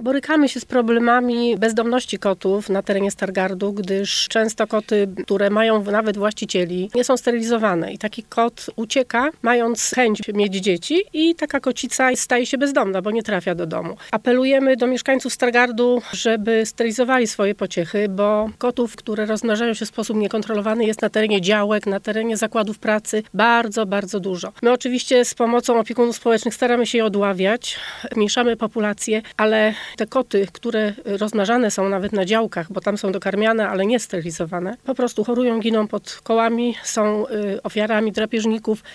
Borykamy się z problemami bezdomności kotów na terenie Stargardu, gdyż często koty, które mają nawet właścicieli, nie są sterylizowane i taki kot ucieka, mając chęć mieć dzieci i taka kocica staje się bezdomna, bo nie trafia do domu. Apelujemy do mieszkańców Stargardu, żeby sterylizowali swoje pociechy, bo kotów, które rozmnażają się w sposób niekontrolowany, jest na terenie działek, na terenie zakładów pracy bardzo, bardzo dużo. My oczywiście z pomocą opiekunów społecznych staramy się je odławiać, zmniejszamy populację, ale te koty, które rozmnażane są nawet na działkach, bo tam są dokarmiane, ale nie sterylizowane, po prostu chorują, giną pod kołami, są ofiarami drapieżników